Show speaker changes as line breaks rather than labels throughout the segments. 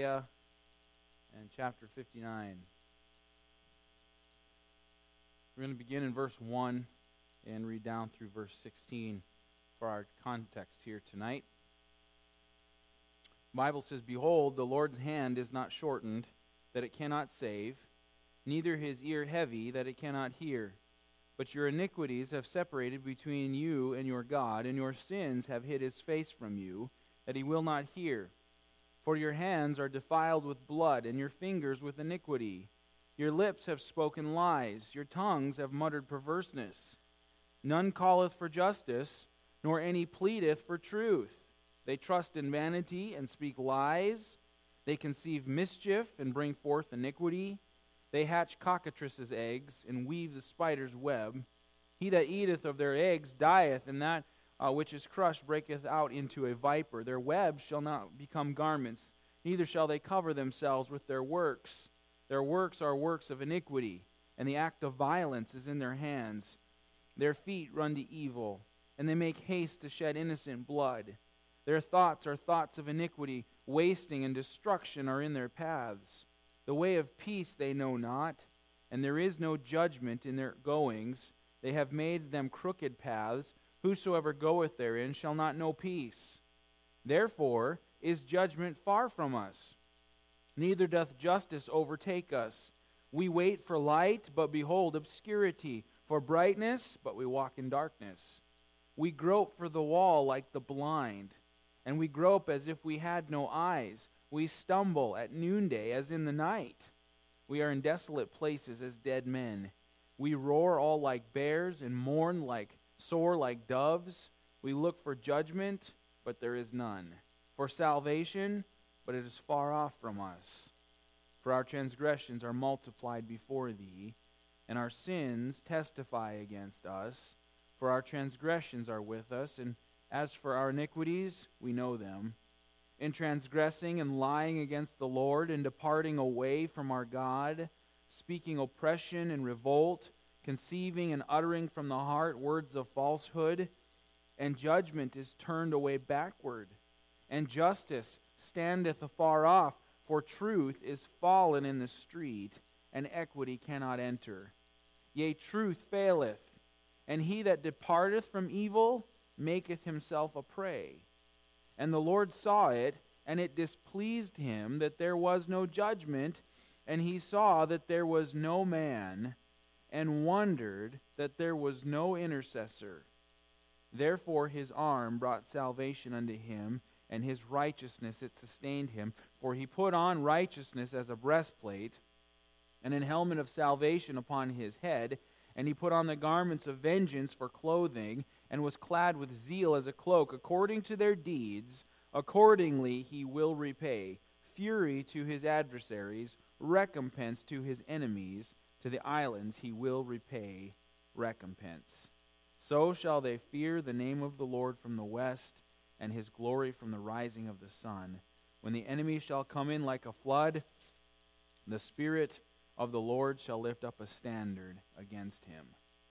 Isaiah and chapter 59. We're going to begin in verse 1 and read down through verse 16 for our context here tonight. The Bible says, "Behold, the Lord's hand is not shortened, that it cannot save, neither his ear heavy, that it cannot hear. But your iniquities have separated between you and your God, and your sins have hid his face from you, that he will not hear. For your hands are defiled with blood, and your fingers with iniquity. Your lips have spoken lies, your tongues have muttered perverseness. None calleth for justice, nor any pleadeth for truth. They trust in vanity and speak lies. They conceive mischief and bring forth iniquity. They hatch cockatrices' eggs and weave the spider's web. He that eateth of their eggs dieth, and that which is crushed breaketh out into a viper. Their webs shall not become garments, neither shall they cover themselves with their works. Their works are works of iniquity, and the act of violence is in their hands. Their feet run to evil, and they make haste to shed innocent blood. Their thoughts are thoughts of iniquity, wasting and destruction are in their paths. The way of peace they know not, and there is no judgment in their goings. They have made them crooked paths. Whosoever goeth therein shall not know peace. Therefore is judgment far from us, neither doth justice overtake us. We wait for light, but behold obscurity, for brightness, but we walk in darkness. We grope for the wall like the blind, and we grope as if we had no eyes. We stumble at noonday as in the night. We are in desolate places as dead men. We roar all like bears and mourn soar like doves. We look for judgment, but there is none. For salvation, but it is far off from us. For our transgressions are multiplied before thee, and our sins testify against us. For our transgressions are with us, and as for our iniquities, we know them. In transgressing and lying against the Lord, and departing away from our God, speaking oppression and revolt, conceiving and uttering from the heart words of falsehood, and judgment is turned away backward, and justice standeth afar off, for truth is fallen in the street, and equity cannot enter. Yea, truth faileth, and he that departeth from evil maketh himself a prey. And the Lord saw it, and it displeased him that there was no judgment, and he saw that there was no man, and wondered that there was no intercessor. Therefore his arm brought salvation unto him, and his righteousness it sustained him. For he put on righteousness as a breastplate, and an helmet of salvation upon his head, and he put on the garments of vengeance for clothing, and was clad with zeal as a cloak. According to their deeds, accordingly he will repay. Fury to his adversaries, recompense to his enemies. To the islands he will repay recompense. So shall they fear the name of the Lord from the west, and his glory from the rising of the sun. When the enemy shall come in like a flood, the Spirit of the Lord shall lift up a standard against him."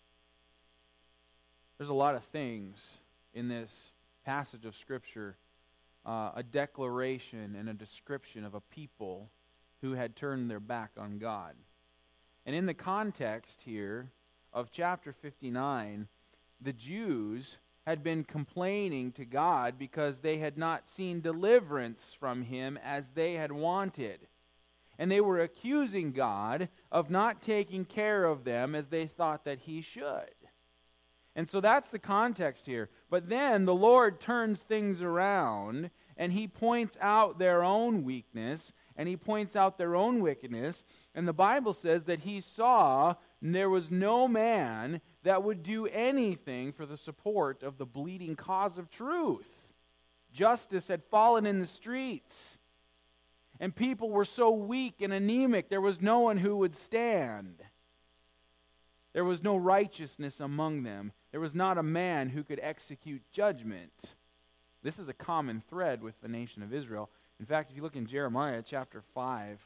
There's a lot of things in this passage of Scripture, a declaration and a description of a people who had turned their back on God. And in the context here of chapter 59, the Jews had been complaining to God because they had not seen deliverance from him as they had wanted. And they were accusing God of not taking care of them as they thought that he should. And so that's the context here. But then the Lord turns things around, and he points out their own weakness, and he points out their own wickedness. And the Bible says that he saw there was no man that would do anything for the support of the bleeding cause of truth. Justice had fallen in the streets, and people were so weak and anemic, there was no one who would stand. There was no righteousness among them. There was not a man who could execute judgment. This is a common thread with the nation of Israel. In fact, if you look in Jeremiah chapter 5,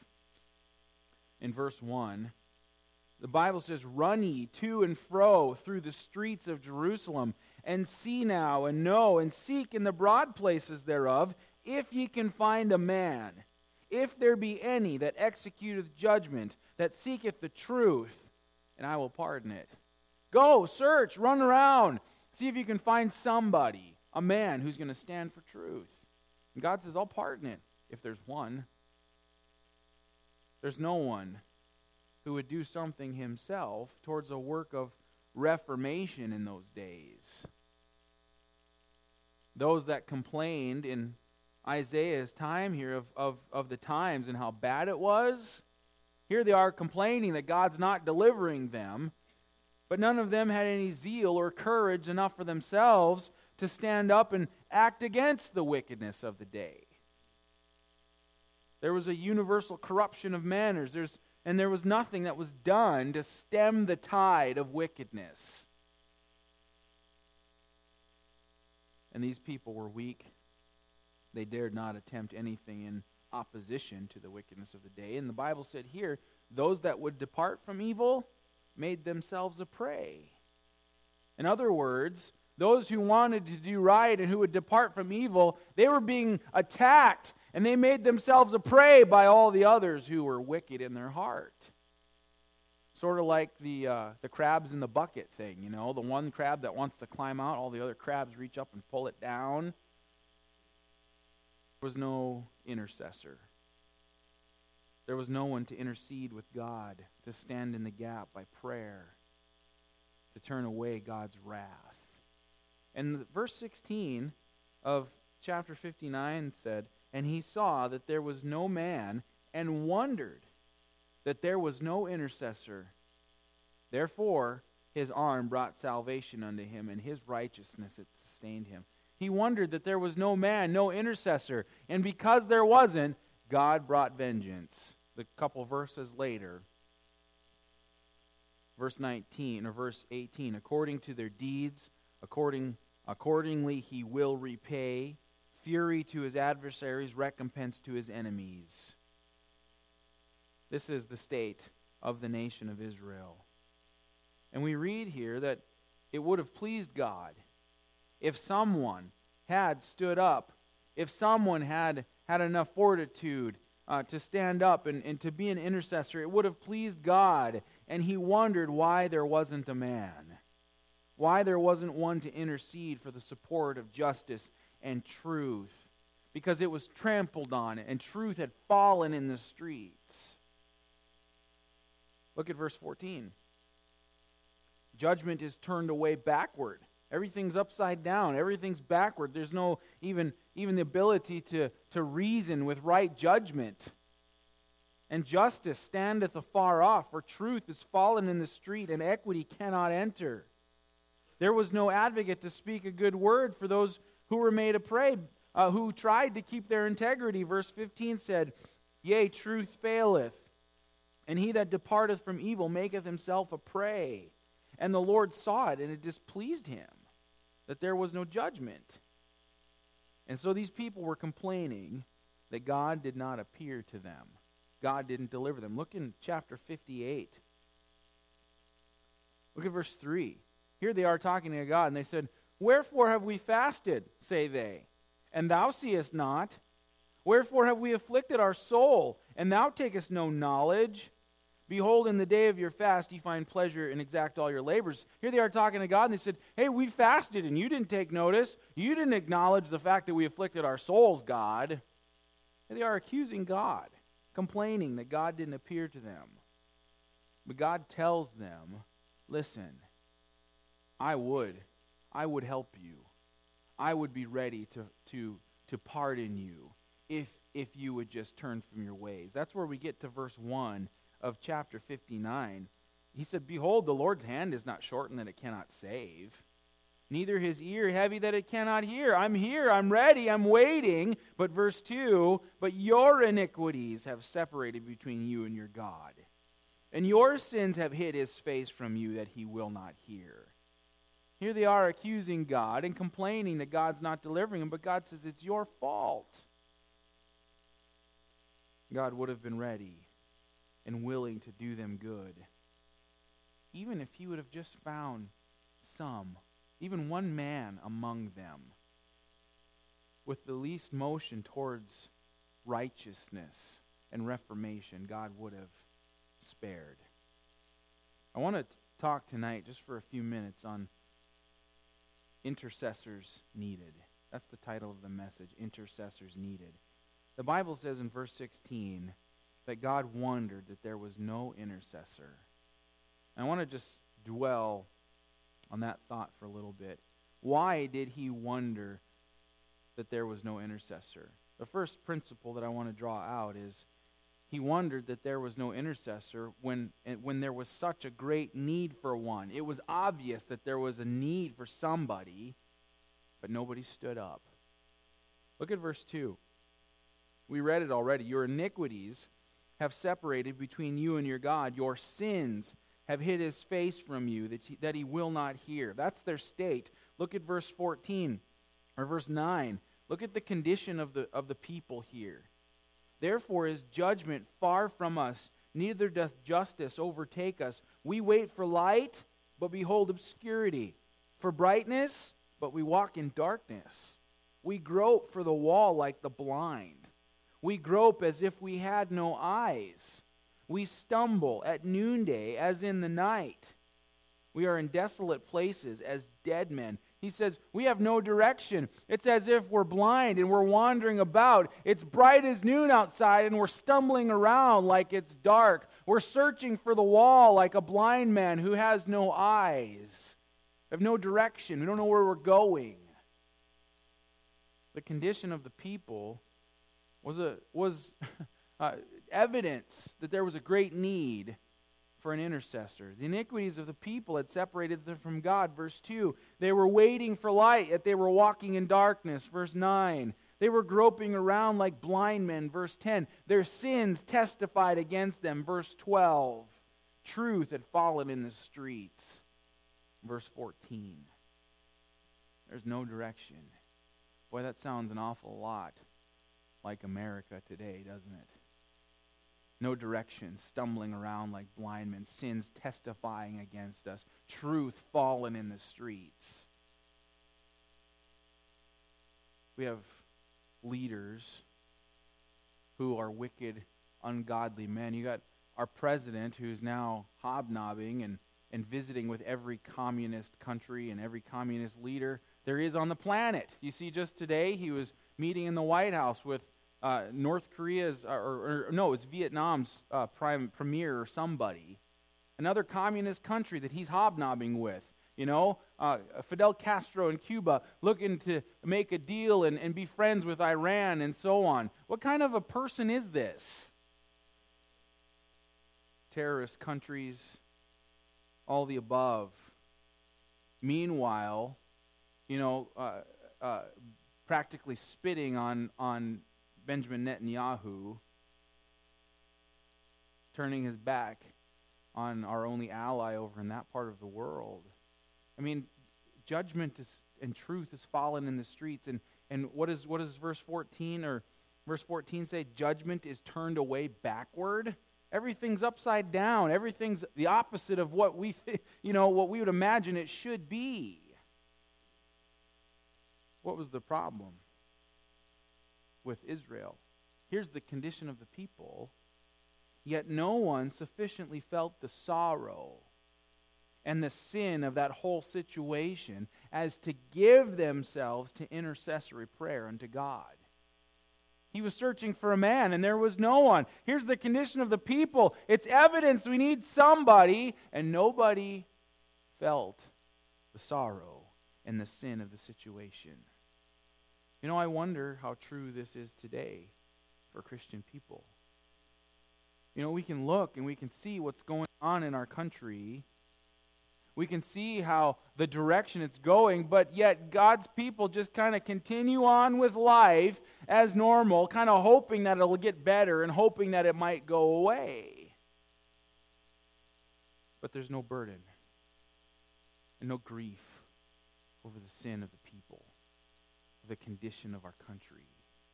in verse 1, the Bible says, "Run ye to and fro through the streets of Jerusalem, and see now, and know, and seek in the broad places thereof, if ye can find a man, if there be any that executeth judgment, that seeketh the truth, and I will pardon it. Go, search, run around, see if you can find somebody, a man who's going to stand for truth. And God says, I'll pardon it if there's one. There's no one who would do something himself towards a work of reformation in those days. Those that complained in Isaiah's time here of the times and how bad it was, here they are complaining that God's not delivering them, but none of them had any zeal or courage enough for themselves to stand up and act against the wickedness of the day. There was a universal corruption of manners, and there was nothing that was done to stem the tide of wickedness. And these people were weak. They dared not attempt anything in opposition to the wickedness of the day. And the Bible said here, those that would depart from evil made themselves a prey. In other words, those who wanted to do right and who would depart from evil, they were being attacked, and they made themselves a prey by all the others who were wicked in their heart. Sort of like the crabs in the bucket thing, you know, the one crab that wants to climb out, all the other crabs reach up and pull it down. There was no intercessor. There was no one to intercede with God, to stand in the gap by prayer, to turn away God's wrath. And verse 16 of chapter 59 said, and he saw that there was no man, and wondered that there was no intercessor. Therefore his arm brought salvation unto him, and his righteousness it sustained him. He wondered that there was no man, no intercessor. And because there wasn't, God brought vengeance. The couple verses later, verse 19 or verse 18, according to their deeds, accordingly he will repay, fury to his adversaries, recompense to his enemies. This is the state of the nation of Israel. And we read here that it would have pleased God if someone had stood up, if someone had enough fortitude to stand up and to be an intercessor. It would have pleased God, and he wondered why there wasn't a man, why there wasn't one to intercede for the support of justice and truth, because it was trampled on and truth had fallen in the streets. Look at verse 14. Judgment is turned away backward. Everything's upside down. Everything's backward. There's no even the ability to reason with right judgment. And justice standeth afar off, for truth is fallen in the street, and equity cannot enter. There was no advocate to speak a good word for those who were made a prey, who tried to keep their integrity. Verse 15 said, yea, truth faileth, and he that departeth from evil maketh himself a prey. And the Lord saw it, and it displeased him that there was no judgment. And so these people were complaining that God did not appear to them. God didn't deliver them. Look in chapter 58. Look at verse 3. Here they are talking to God, and they said, wherefore have we fasted, say they, and thou seest not? Wherefore have we afflicted our soul, and thou takest no knowledge? Behold, in the day of your fast ye find pleasure and exact all your labors. Here they are talking to God, and they said, hey, we fasted, and you didn't take notice. You didn't acknowledge the fact that we afflicted our souls, God. Here they are accusing God, complaining that God didn't appear to them. But God tells them, listen, I would help you. I would be ready to pardon you if you would just turn from your ways. That's where we get to verse 1 of chapter 59. He said, behold, the Lord's hand is not shortened that it cannot save, neither his ear heavy that it cannot hear. I'm here, I'm ready, I'm waiting. But verse 2, but your iniquities have separated between you and your God, and your sins have hid his face from you that he will not hear. Here they are accusing God and complaining that God's not delivering them, but God says it's your fault. God would have been ready and willing to do them good, even if he would have just found some, even one man among them, with the least motion towards righteousness, and reformation God would have spared. I want to talk tonight just for a few minutes on intercessors needed. That's the title of the message, Intercessors Needed. The Bible says in verse 16 that God wondered that there was no intercessor. And I want to just dwell on that thought for a little bit. Why did he wonder that there was no intercessor? The first principle that I want to draw out is he wondered that there was no intercessor when there was such a great need for one. It was obvious that there was a need for somebody, but nobody stood up. Look at verse 2. We read it already. Your iniquities have separated between you and your God. Your sins have hid his face from you, that he will not hear. That's their state. Look at verse 14, or verse 9. Look at the condition of the people here. Therefore is judgment far from us, neither doth justice overtake us. We wait for light, but behold obscurity. For brightness, but we walk in darkness. We grope for the wall like the blind. We grope as if we had no eyes. We stumble at noonday as in the night. We are in desolate places as dead men. He says, we have no direction. It's as if we're blind and we're wandering about. It's bright as noon outside and we're stumbling around like it's dark. We're searching for the wall like a blind man who has no eyes. We have no direction. We don't know where we're going. The condition of the people was evidence that there was a great need for an intercessor. The iniquities of the people had separated them from God. Verse 2, they were waiting for light, yet they were walking in darkness. Verse 9, they were groping around like blind men. Verse 10, their sins testified against them. Verse 12, truth had fallen in the streets. Verse 14, there's no direction. Boy, that sounds an awful lot like America today, doesn't it? No direction, stumbling around like blind men, sins testifying against us, truth fallen in the streets. We have leaders who are wicked, ungodly men. You got our president who's now hobnobbing and visiting with every communist country and every communist leader there is on the planet. You see, just today he was meeting in the White House with North Korea's, it's Vietnam's premier or somebody. Another communist country that he's hobnobbing with. Fidel Castro in Cuba looking to make a deal and be friends with Iran and so on. What kind of a person is this? Terrorist countries, all the above. Meanwhile, practically spitting on Benjamin Netanyahu, turning his back on our only ally over in that part of the world. I mean, judgment and truth has fallen in the streets. And what does verse 14 say? Judgment is turned away backward. Everything's upside down. Everything's the opposite of what we would imagine it should be. What was the problem with Israel? Here's the condition of the people. Yet no one sufficiently felt the sorrow and the sin of that whole situation as to give themselves to intercessory prayer unto God. He was searching for a man, and there was no one. Here's the condition of the people. It's evidence we need somebody, and nobody felt the sorrow and the sin of the situation. I wonder how true this is today for Christian people. We can look and we can see what's going on in our country. We can see how the direction it's going, but yet God's people just kind of continue on with life as normal, kind of hoping that it'll get better and hoping that it might go away. But there's no burden and no grief over the sin of the people, the condition of our country.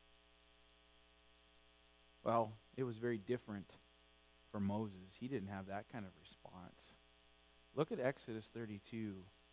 Well, it was very different for Moses. He didn't have that kind of response. Look at Exodus 32.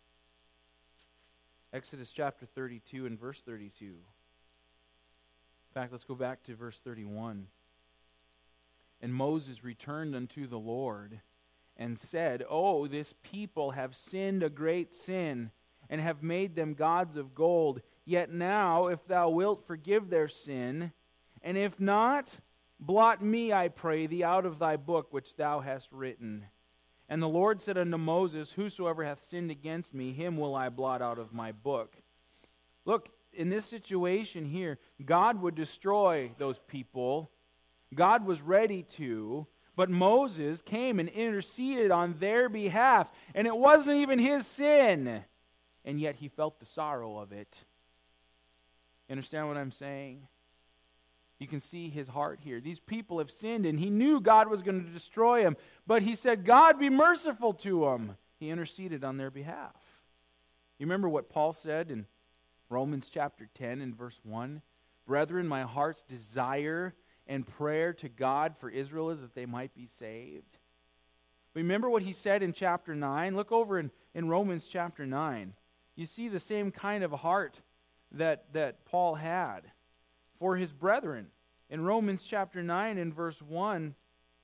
Exodus chapter 32 and verse 32. In fact, let's go back to verse 31. And Moses returned unto the Lord and said, Oh, this people have sinned a great sin, and have made them gods of gold. Yet now, if thou wilt forgive their sin, and if not, blot me, I pray thee, out of thy book which thou hast written. And the Lord said unto Moses, Whosoever hath sinned against me, him will I blot out of my book. Look, in this situation here, God would destroy those people. God was ready to, but Moses came and interceded on their behalf, and it wasn't even his sin, and yet he felt the sorrow of it. You understand what I'm saying? You can see his heart here. These people have sinned, and he knew God was going to destroy them, but he said, God, be merciful to them. He interceded on their behalf. You remember what Paul said in Romans chapter 10 and verse 1? Brethren, my heart's desire and prayer to God for Israel is that they might be saved. Remember what he said in chapter 9? Look over in Romans chapter 9. You see the same kind of heart that Paul had for his brethren. In Romans chapter 9 and verse 1,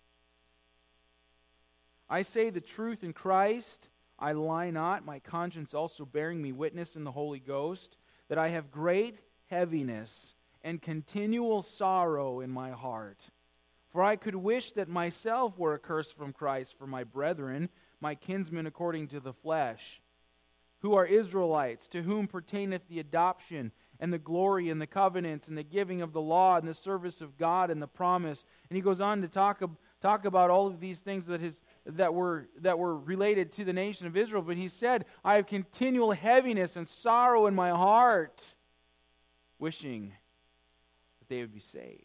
I say the truth in Christ, I lie not, my conscience also bearing me witness in the Holy Ghost, that I have great heaviness and continual sorrow in my heart. For I could wish that myself were accursed from Christ for my brethren, my kinsmen according to the flesh, who are Israelites, to whom pertaineth the adoption and the glory and the covenants and the giving of the law and the service of God and the promise. And he goes on to talk about all of these things that were related to the nation of Israel. But he said, I have continual heaviness and sorrow in my heart, wishing they would be saved.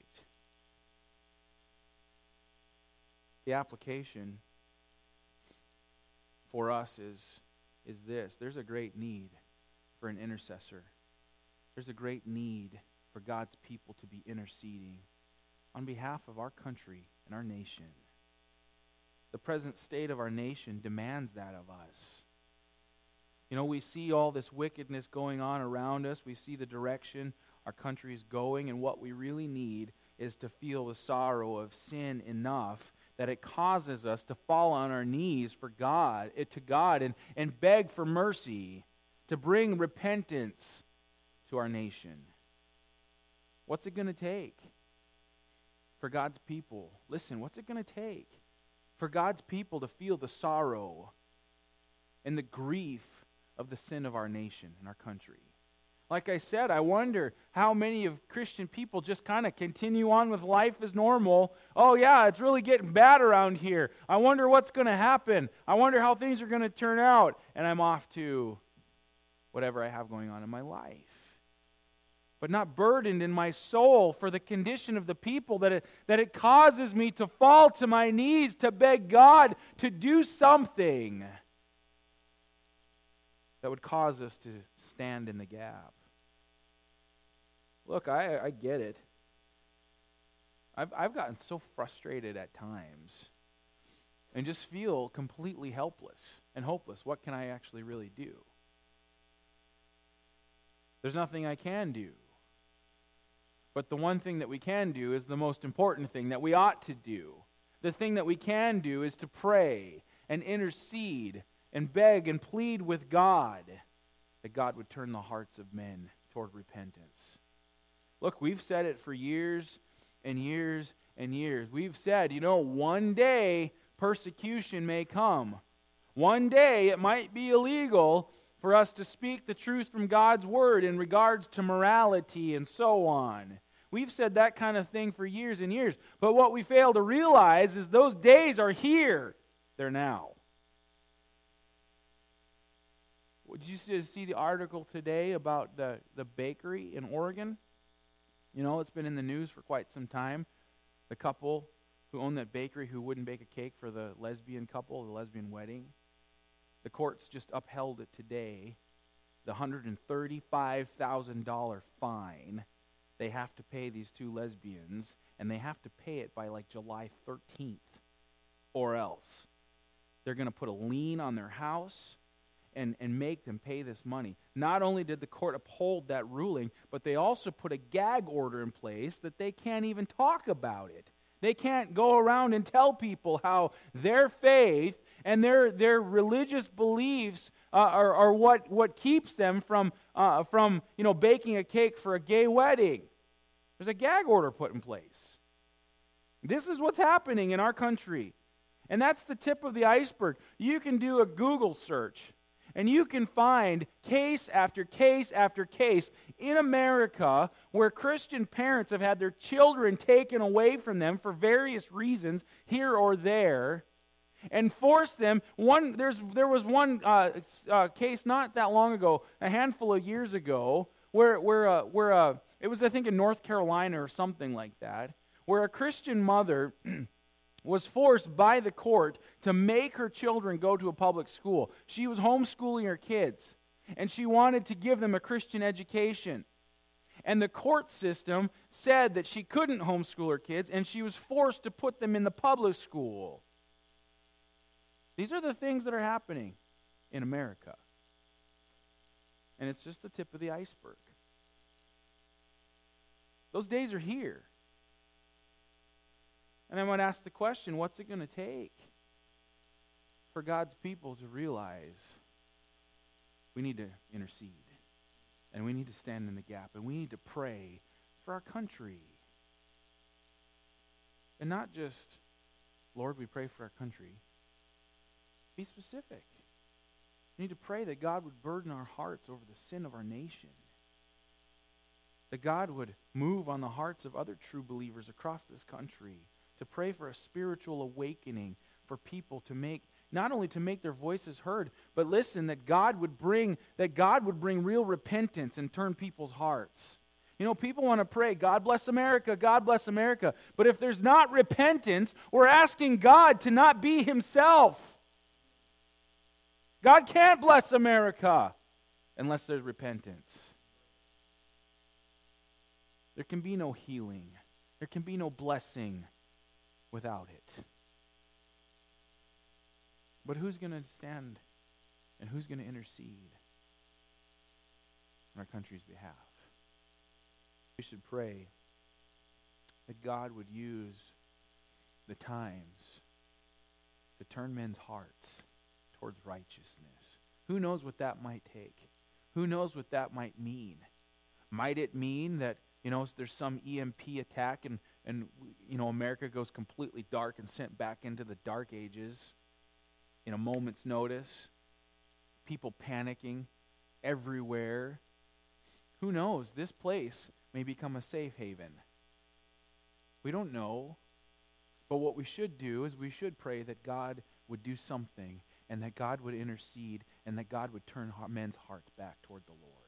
The application for us is this. There's a great need for an intercessor. There's a great need for God's people to be interceding on behalf of our country and our nation. The present state of our nation demands that of us. You know, we see all this wickedness going on around us. We see the direction our country is going, and what we really need is to feel the sorrow of sin enough that it causes us to fall on our knees to God and beg for mercy, to bring repentance to our nation. What's it going to take for God's people? Listen, what's it going to take for God's people to feel the sorrow and the grief of the sin of our nation and our country? Like I said, I wonder how many of Christian people just kind of continue on with life as normal. Oh yeah, it's really getting bad around here. I wonder what's going to happen. I wonder how things are going to turn out. And I'm off to whatever I have going on in my life. But not burdened in my soul for the condition of the people that it causes me to fall to my knees to beg God to do something that would cause us to stand in the gap. Look, I get it. I've gotten so frustrated at times and just feel completely helpless and hopeless. What can I actually really do? There's nothing I can do. But the one thing that we can do is the most important thing that we ought to do. The thing that we can do is to pray and intercede and beg and plead with God that God would turn the hearts of men toward repentance. Look, we've said it for years and years and years. We've said, one day persecution may come. One day it might be illegal for us to speak the truth from God's word in regards to morality and so on. We've said that kind of thing for years and years. But what we fail to realize is those days are here. They're now. Did you see the article today about the bakery in Oregon? It's been in the news for quite some time. The couple who owned that bakery who wouldn't bake a cake for the lesbian couple, the lesbian wedding. The courts just upheld it today. The $135,000 fine they have to pay these two lesbians, and they have to pay it by July 13th, or else they're going to put a lien on their house and make them pay this money. Not only did the court uphold that ruling, but they also put a gag order in place that they can't even talk about it. They can't go around and tell people how their faith and their religious beliefs are what keeps them from baking a cake for a gay wedding. There's a gag order put in place. This is what's happening in our country. And that's the tip of the iceberg. You can do a Google search, and you can find case after case after case in America where Christian parents have had their children taken away from them for various reasons, here or there, and forced them. There was one case not that long ago, a handful of years ago, where it was, I think, in North Carolina or something like that, where a Christian mother was forced by the court to make her children go to a public school. She was homeschooling her kids, and she wanted to give them a Christian education. And the court system said that she couldn't homeschool her kids, and she was forced to put them in the public school. These are the things that are happening in America. And it's just the tip of the iceberg. Those days are here. And I might ask the question, what's it going to take for God's people to realize we need to intercede, and we need to stand in the gap, and we need to pray for our country? And not just, Lord, we pray for our country. Be specific. We need to pray that God would burden our hearts over the sin of our nation, that God would move on the hearts of other true believers across this country, to pray for a spiritual awakening for people to make, not only to make their voices heard, but listen, that God would bring real repentance and turn people's hearts. You know, people want to pray, God bless America, God bless America. But if there's not repentance, we're asking God to not be himself. God can't bless America unless there's repentance. There can be no healing. There can be no blessing without it. But who's going to stand and who's going to intercede on our country's behalf? We should pray that God would use the times to turn men's hearts towards righteousness. Who knows what that might take? Who knows what that might mean? Might it mean that, there's some EMP attack and America goes completely dark and sent back into the dark ages in a moment's notice? People panicking everywhere. Who knows? This place may become a safe haven. We don't know. But what we should do is we should pray that God would do something, and that God would intercede, and that God would turn men's hearts back toward the Lord.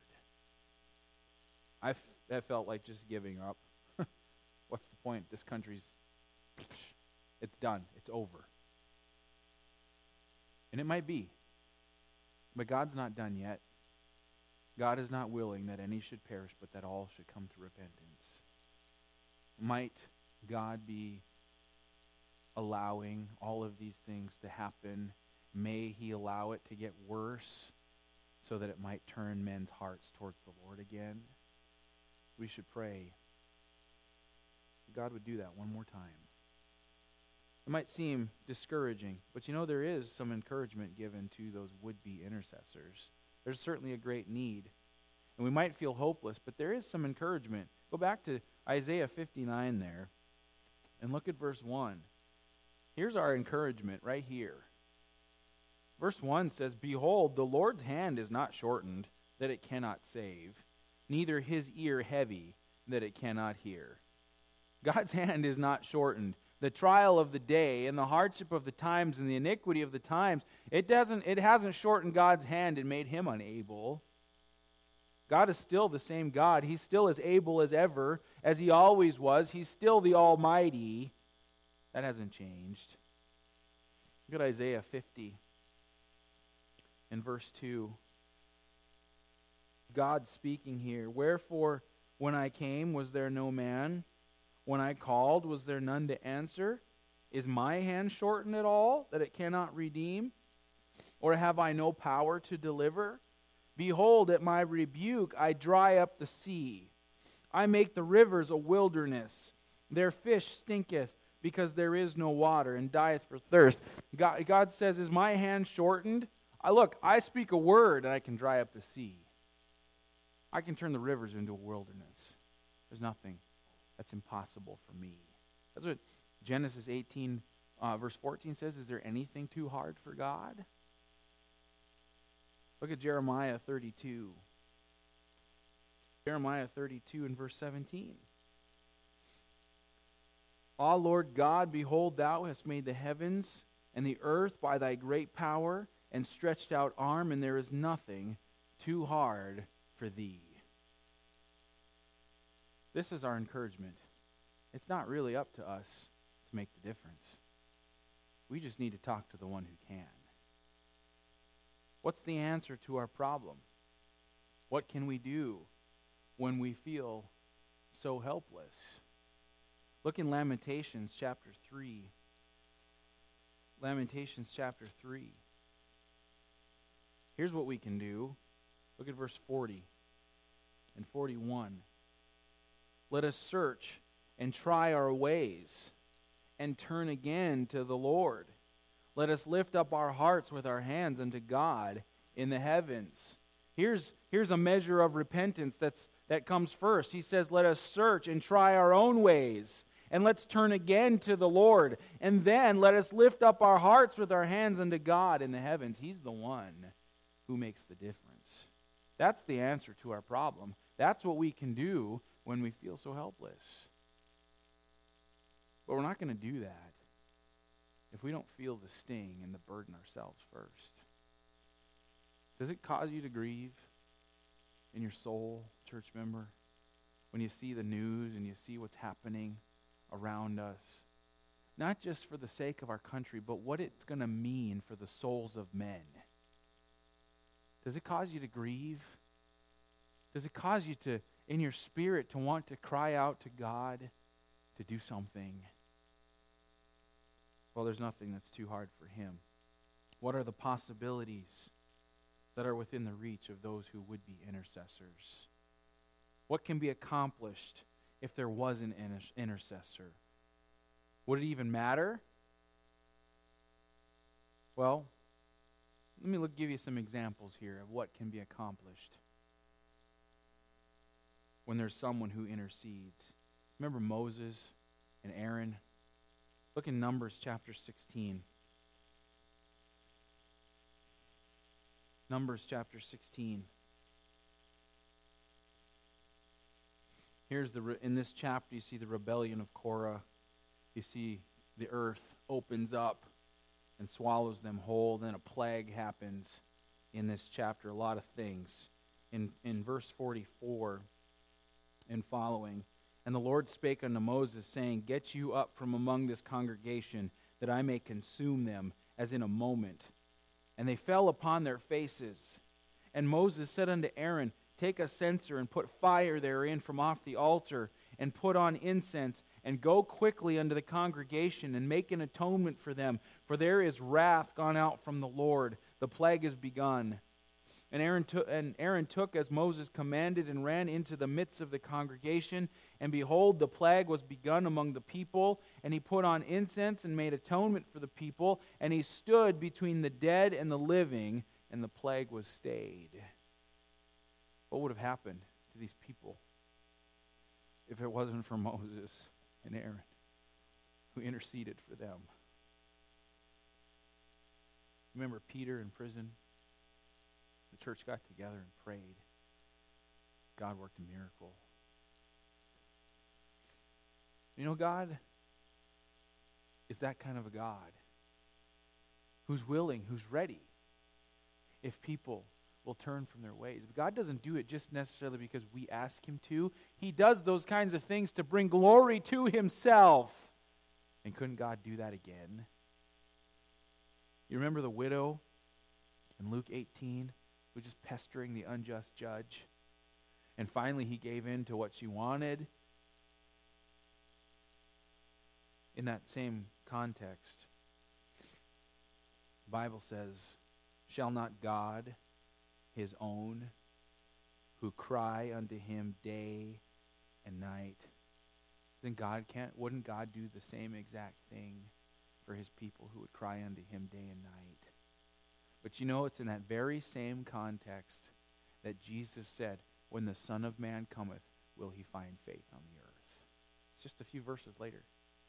I felt like just giving up. What's the point? This country's, it's done. It's over. And it might be. But God's not done yet. God is not willing that any should perish, but that all should come to repentance. Might God be allowing all of these things to happen? May he allow it to get worse so that it might turn men's hearts towards the Lord again? We should pray that God would do that one more time. It might seem discouraging, but there is some encouragement given to those would-be intercessors. There's certainly a great need. And we might feel hopeless, but there is some encouragement. Go back to Isaiah 59 there and look at verse 1. Here's our encouragement right here. Verse 1 says, "Behold, the Lord's hand is not shortened, that it cannot save, neither his ear heavy, that it cannot hear." God's hand is not shortened. The trial of the day and the hardship of the times and the iniquity of the times, it hasn't shortened God's hand and made him unable. God is still the same God. He's still as able as ever, as he always was. He's still the Almighty. That hasn't changed. Look at Isaiah 50 in verse 2. God speaking here. "Wherefore, when I came, was there no man? When I called, was there none to answer? Is my hand shortened at all, that it cannot redeem? Or have I no power to deliver? Behold, at my rebuke I dry up the sea. I make the rivers a wilderness. Their fish stinketh. because there is no water, and dieth for thirst. God says, is my hand shortened? Look, I speak a word, and I can dry up the sea. I can turn the rivers into a wilderness. There's nothing that's impossible for me. That's what Genesis 18, verse 14 says. Is there anything too hard for God? Look at Jeremiah 32. Jeremiah 32 and verse 17. Ah, Lord God, behold, thou hast made the heavens and the earth by thy great power and stretched out arm, and there is nothing too hard for thee. This is our encouragement. It's not really up to us to make the difference. We just need to talk to the one who can. What's the answer to our problem? What can we do when we feel so helpless? Look in Lamentations chapter 3. Lamentations chapter 3. Here's what we can do. Look at verse 40 and 41. Let us search and try our ways and turn again to the Lord. Let us lift up our hearts with our hands unto God in the heavens. Here's a measure of repentance that comes first. He says, let us search and try our own ways, and let's turn again to the Lord. And then let us lift up our hearts with our hands unto God in the heavens. He's the one who makes the difference. That's the answer to our problem. That's what we can do when we feel so helpless. But we're not going to do that if we don't feel the sting and the burden ourselves first. Does it cause you to grieve in your soul, church member, when you see the news and you see what's happening around us? Not just for the sake of our country, but what it's going to mean for the souls of men. Does it cause you to grieve? Does it cause you to, in your spirit, to want to cry out to God to do something? Well, there's nothing that's too hard for Him. What are the possibilities that are within the reach of those who would be intercessors? What can be accomplished if there was an intercessor? Would it even matter? Well, let me give you some examples here of what can be accomplished when there's someone who intercedes. Remember Moses and Aaron? Look in Numbers chapter 16. Numbers chapter 16. Here's in this chapter you see the rebellion of Korah. You see the earth opens up and swallows them whole. Then a plague happens in this chapter. A lot of things. In verse 44 and following, and the Lord spake unto Moses, saying, Get you up from among this congregation, that I may consume them, as in a moment. And they fell upon their faces. And Moses said unto Aaron, Take a censer, and put fire therein from off the altar, and put on incense, and go quickly unto the congregation, and make an atonement for them. For there is wrath gone out from the Lord. The plague is begun. And Aaron took as Moses commanded, and ran into the midst of the congregation. And behold, the plague was begun among the people. And he put on incense and made atonement for the people. And he stood between the dead and the living, and the plague was stayed. What would have happened to these people if it wasn't for Moses and Aaron, who interceded for them? Remember Peter in prison? The church got together and prayed. God worked a miracle. You know, God is that kind of a God who's willing, who's ready, if people will turn from their ways. But God doesn't do it just necessarily because we ask Him to. He does those kinds of things to bring glory to Himself. And couldn't God do that again? You remember the widow in Luke 18? Was just pestering the unjust judge. And finally he gave in to what she wanted. In that same context, the Bible says, Shall not God, His own, who cry unto Him day and night, then wouldn't God do the same exact thing for his people who would cry unto him day and night? But you know, it's in that very same context that Jesus said, when the Son of Man cometh, will he find faith on the earth? It's just a few verses later.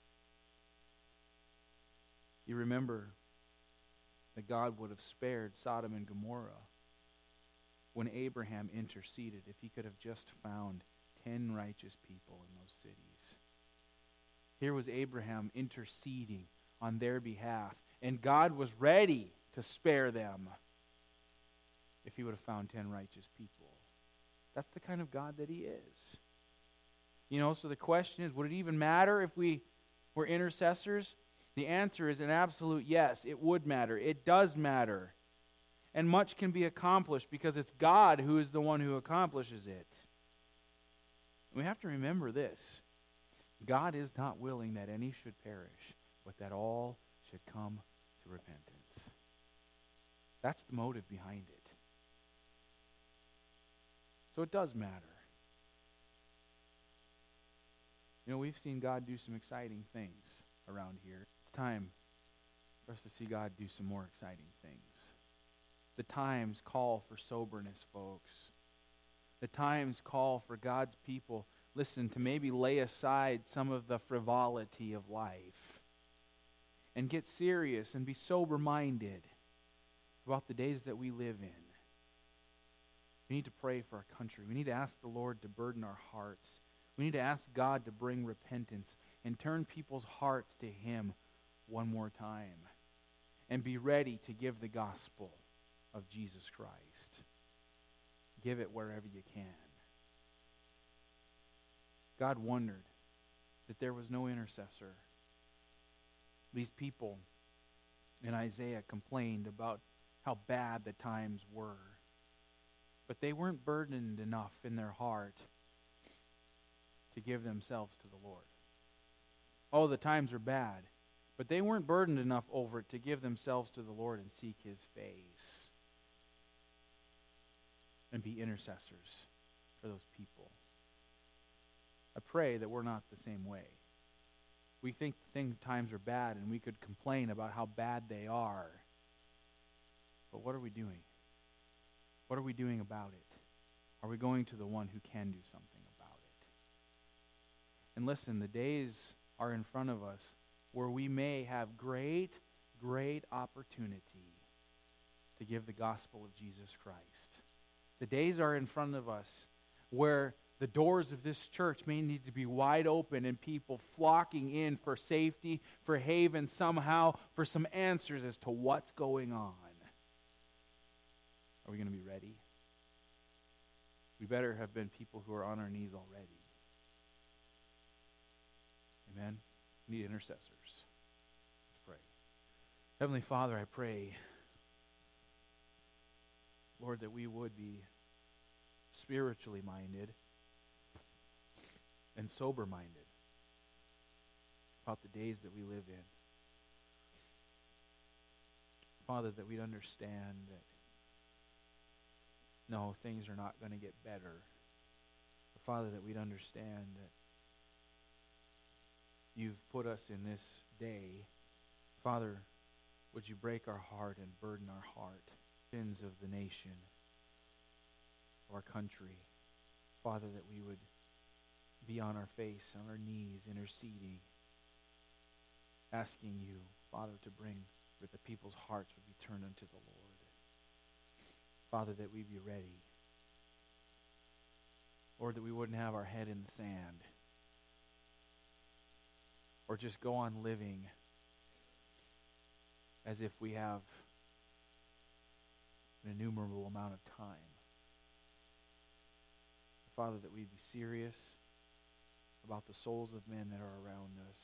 You remember that God would have spared Sodom and Gomorrah when Abraham interceded if he could have just found 10 righteous people in those cities. Here was Abraham interceding on their behalf, and God was ready to spare them if he would have found 10 righteous people. That's the kind of God that he is. So the question is, would it even matter if we were intercessors? The answer is an absolute yes. It would matter. It does matter. And much can be accomplished because it's God who is the one who accomplishes it. We have to remember this. God is not willing that any should perish, but that all should come to repentance. That's the motive behind it. So it does matter. We've seen God do some exciting things around here. It's time for us to see God do some more exciting things. The times call for soberness, folks. The times call for God's people, listen, to maybe lay aside some of the frivolity of life and get serious and be sober-minded about the days that we live in. We need to pray for our country. We need to ask the Lord to burden our hearts. We need to ask God to bring repentance and turn people's hearts to him one more time and be ready to give the gospel of Jesus Christ. Give it wherever you can. God wondered that there was no intercessor. These people in Isaiah complained about how bad the times were, but they weren't burdened enough in their heart to give themselves to the Lord. Oh, the times are bad, but they weren't burdened enough over it to give themselves to the Lord and seek his face and be intercessors for those people. I pray that we're not the same way. We think times are bad and we could complain about how bad they are. But what are we doing? What are we doing about it? Are we going to the one who can do something about it? And listen, the days are in front of us where we may have great, great opportunity to give the gospel of Jesus Christ. The days are in front of us where the doors of this church may need to be wide open and people flocking in for safety, for haven somehow, for some answers as to what's going on. Are we going to be ready? We better have been people who are on our knees already. Amen? We need intercessors. Let's pray. Heavenly Father, I pray, Lord, that we would be spiritually minded and sober-minded about the days that we live in. Father, that we'd understand that no, things are not going to get better. But Father, that we'd understand that you've put us in this day. Father, would you break our heart and burden our heart, sins of the nation, of our country. Father, that we would be on our face, on our knees, interceding, asking you, Father, to bring that the people's hearts would be turned unto the Lord. Father, that we be ready. Lord, that we wouldn't have our head in the sand or just go on living as if we have an innumerable amount of time. Father, that we'd be serious about the souls of men that are around us.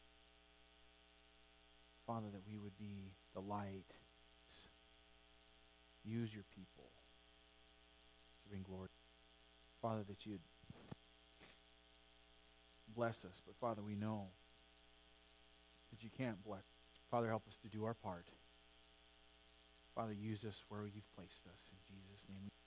Father, that we would be the light. Use your people to bring glory. Father, that you'd bless us. But Father, we know that you can't bless. Father, help us to do our part. Father, use us where you've placed us. In Jesus' name.